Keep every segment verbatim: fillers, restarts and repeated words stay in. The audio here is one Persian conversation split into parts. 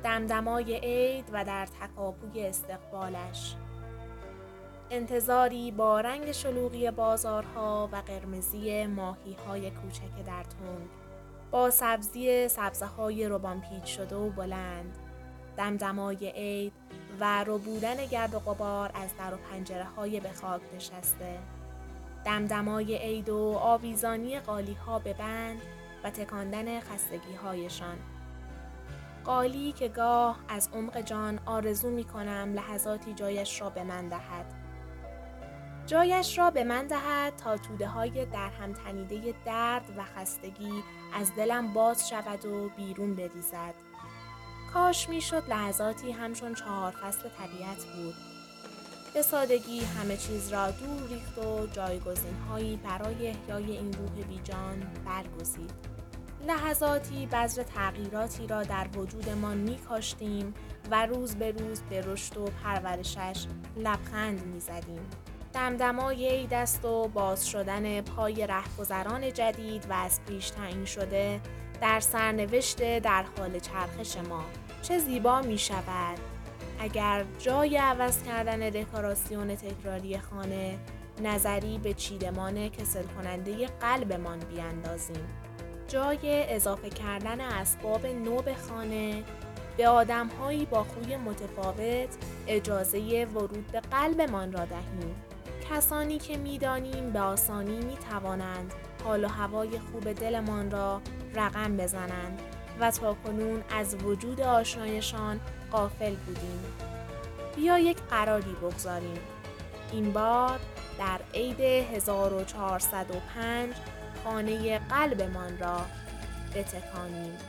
دمدمای عید و در تکاپوی استقبالش. انتظاری با رنگ شلوغی بازارها و قرمزی ماهی‌های کوچک در تنگ، با سبزی سبزه‌های روبان پیچ شده و بلند، دمدمای عید و ربودن گرد و غبار از در و پنجره‌های به خاک نشسته، دمدمای عید و آویزانی قالی‌ها به بند و تکاندن خستگی‌هایشان. قالی که گاه از عمق جان آرزو می‌کنم لحظاتی جایش را به من دهد. جایش را به من دهد تا توده‌های درهم تنیده درد و خستگی از دلم باز شود و بیرون بریزد. کاش میشد لحظاتی همچون چهار فصل طبیعت بود. به سادگی همه چیز را دور ریخت و جایگزین‌هایی برای احیای این روح بیجان برگزید. لحظاتی بذر تغییراتی را در وجودمان می‌کاشتیم و روز به روز به رشد و پرورشش لبخند می‌زدیم. دمدمای عید است و باز شدن پای رهگذران جدید و از پیش تعیین شده در سرنوشت در حال چرخش ما. چه زیبا می شود اگر جای عوض کردن دکوراسیون تکراری خانه نظری به چیدمان کسل کننده قلبمان بیاندازیم. جای اضافه کردن اسباب نو به خانه به آدم‌هایی با خوی متفاوت اجازه ورود به قلبمان را دهیم. کسانی که می‌دانیم به آسانی می‌توانند حال و هوای خوب دلمان را رقم بزنند و تاکنون از وجود آشنایشان غافل بودیم. بیا یک قراری بگذاریم. این بار در عید هزار و چهارصد و پنج خانه قلبمان را بتکانیم.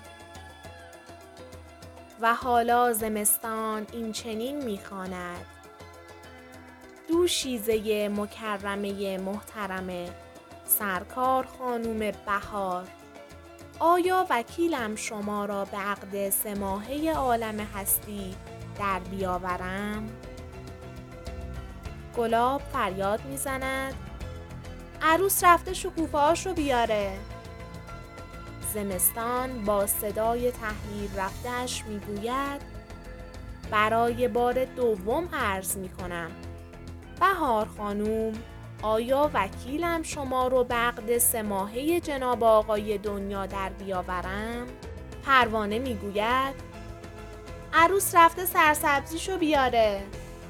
و حالا زمستان این چنین می‌خواند: دوشیزه مکرمه محترمه، سرکار خانوم بهار، آیا وکیلم شما را به عقد سه ماهه عالم هستی در بیاورم؟ گلاب فریاد میزند: عروس رفته شکوفه‌هاش رو بیاره. زمستان با صدای تحویل رفته‌اش میگوید: برای بار دوم عرض میکنم بهار خانوم، آیا وکیلم شما رو به عقد سه ماهه جناب آقای دنیا در بیاورم؟ پروانه میگوید: عروس رفته سرسبزیشو بیاره.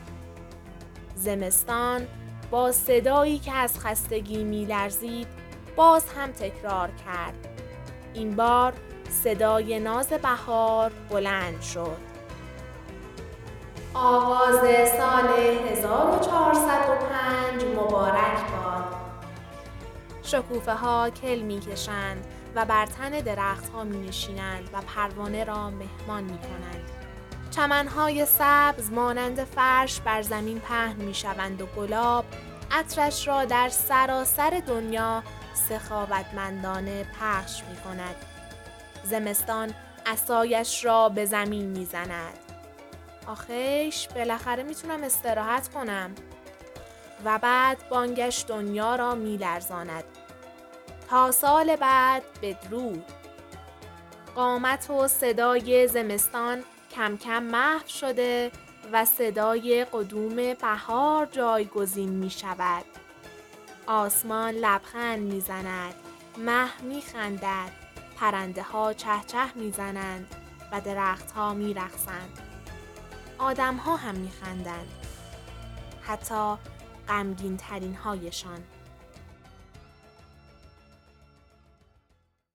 زمستان با صدایی که از خستگی میلرزید باز هم تکرار کرد. این بار صدای ناز بهار بلند شد. آغاز سال هزار و چهارصد و پنج مبارک باد. شکوفه ها کل می کشند و بر تن درخت ها می نشینند و پروانه را مهمان می کنند. چمنهای سبز مانند فرش بر زمین پهن می شوند و گلاب عطرش را در سراسر دنیا سخاوتمندانه پخش می کند. زمستان عصایش را به زمین می زند. آخیش بالاخره میتونم استراحت کنم. و بعد بانگش دنیا را میلرزاند. تا سال بعد بدرود. قامت و صدای زمستان کم کم محو شده و صدای قدوم بهار جایگزین می شود. آسمان لبخند می زند. مه می خندد. پرنده ها چه چه می زنند و درخت ها می رقصند. آدم ها هم می خندند. حتی غمگین ترین هایشان.